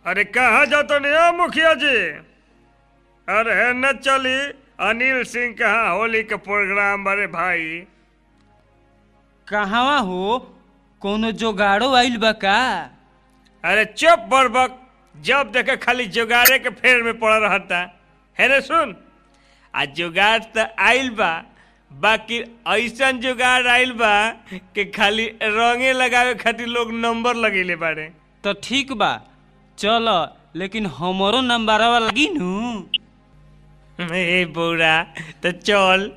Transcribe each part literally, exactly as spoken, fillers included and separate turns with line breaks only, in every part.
अरे कहाँ जातो नहीं मुखिया जी? अरे न चली अनिल सिंह कहाँ होली के प्रोग्राम बड़े भाई।
कहाँ हो? कोनो जोगाड़ो आइल बा का?
अरे चुप बड़बक, जब देखे खाली जुगाड़े के फेर में पड़ रहता है रे। सुन, आज जुगाड़ तो आइल बा, बाकी ऐसा जुगाड़ आइल बा कि खाली रंगे लगावे खातिर लोग नंबर लगेले बारे।
तो ठीक बा, चल, लेकिन हमारो नंबरवा लगी नू।
ए बौरा तो चल।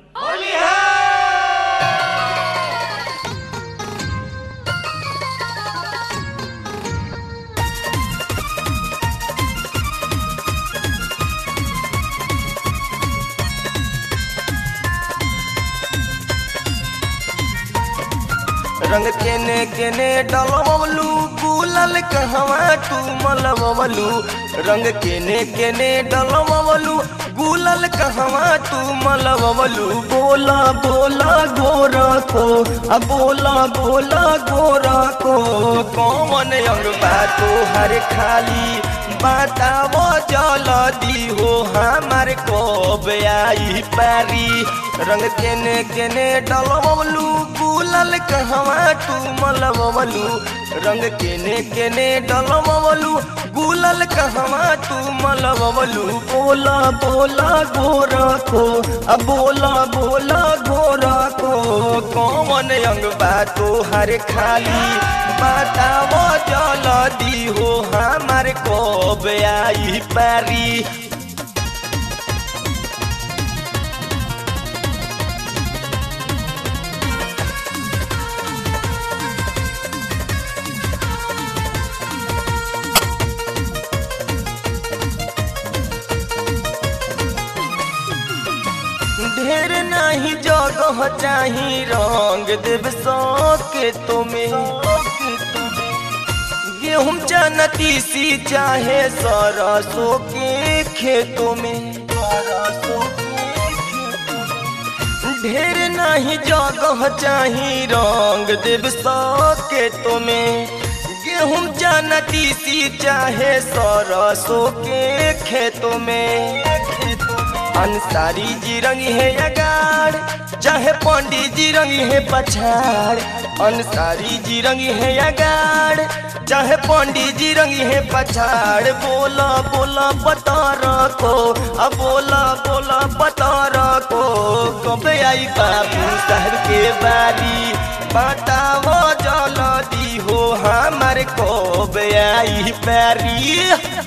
रंग केने केने डलवलू गुलाल कहवा तू मलवलू। रंग केने केने डलवलू गुलाल कहवा तू मलवलू। बोला बोला गोरा को, अब बोला बोला गोरा को, कौन अंग बातो हर खाली बतावो जल्दी हो हमारे कब आई पारी। रंग केने केने डलवलू गुलाल कहवा तू मलवलू। रंग केने केने डलवलू गुलाल कहवा तू मलवलू। बोला बोला गोरा को, अब बोला बोला गोरा को, कौन अंग बातो हर खाली बतावो जल्दी हो हमारे कब आई पारी। ढेर नहीं जगह चाही रंग देव सके तुम्हें। गेहूं चना तीसी चाहे सरसों के खेतों में। ढेर नहीं जगह चाही रंग देव सके तुम्हें। गेहूं चना तीसी चाहे सरसों के खेतों में। अंसारी जी रंगी है अगाड़ चाहे पंडित जी रंगी है पछाड़। अंसारी जी रंगी है अगाड़ चाहे पंडित जी रंगी है पछाड़। बोला बोला बता रखो, अब बोला बोला बता रखो, कब आई बाबू शहर के बारी। बताओ जल्दी हो हमारे कब आई पारी।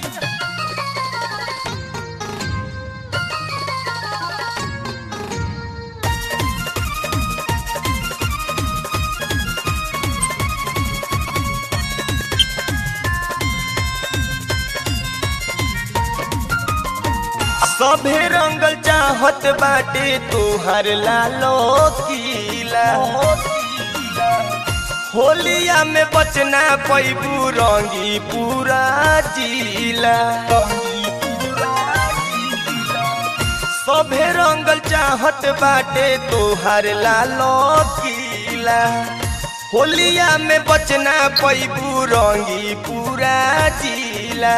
सभे रंगल चाहत बाटे तुहर लालो किला। होलिया में बचना पैबू रंगी पूरा जिला। सभे रंगल चाहत बाटे तुहर लालो किला। होलिया में बचना पैबू रंगी पूरा जिला।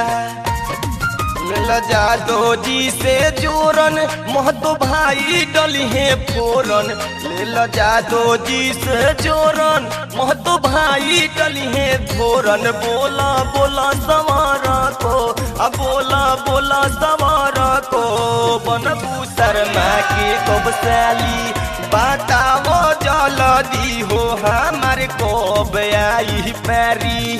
जादो जी से जोरन महतो भाई डली है फोरन। ले जादो जी से जोरन महतो भाई डली है फोरन। बोला बोला सवारा को, अब बोला बोला सवारा को, बनबू शर्मा के कब साली। बताओ जल्दी हो हमारे कब आई पारी।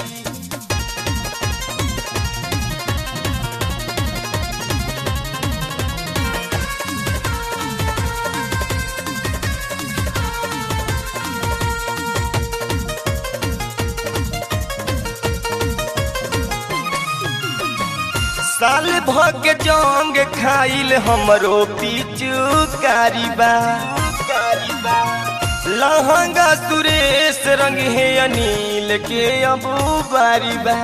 साल भग जंग खाइल हमरो पीछू कारीबा। लहंगा सुरेश रंग है अनिल के अबू बारीबा।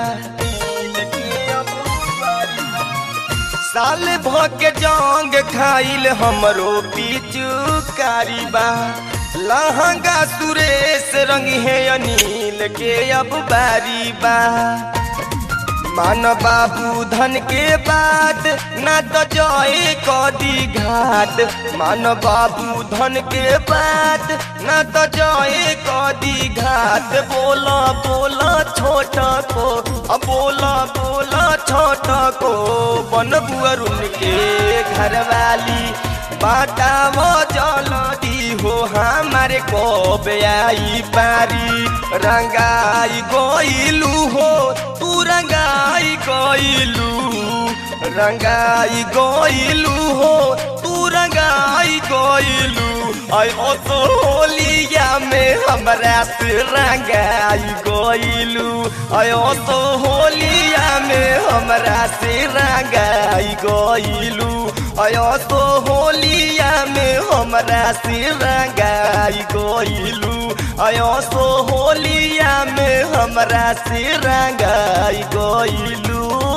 साल भग जंग खाइल हमरो पीछू कारीबा। लहंगा सुरेश रंग है अनिल के अब बारीबा। मान बाबू धन के बात ना तो जय कदी घाट मान बाबू धन के बात ना तो जय कदी घाट बोला बोला छोटा को अब बोला बोला छोटा को बन बुअरुन के घरवाली बाटा वो जलदी हो हमारे को आई पारी रंगाई गोइलू हो तू रंगाई गोइलू रंगाई गोइलू हो तू रंगाई गोइलू आयो तो होलिया में हमरा से रंगाई गोइलू आयो तो होलिया में हमरा से रंगाई गोइलू आयो तो होलिया में हमरा से रंगाई गोइलू आयो तो होलिया में हमरा से रंगाई गोइलू।